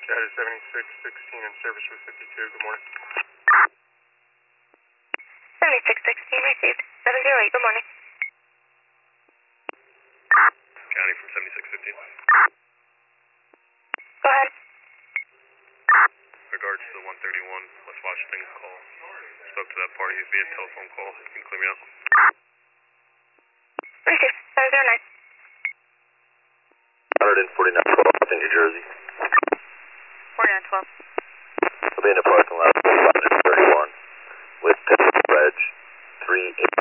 County 7616 in service with 52. Good morning. 7616 received. 708, good morning. County from 7615. Go ahead. Regards to the 131 West Washington call. Spoke to that party via telephone call. You can clear me out. Received. 709. 149 in New Jersey. 4912. I'll be in the parking lot of 31 with Reg 38.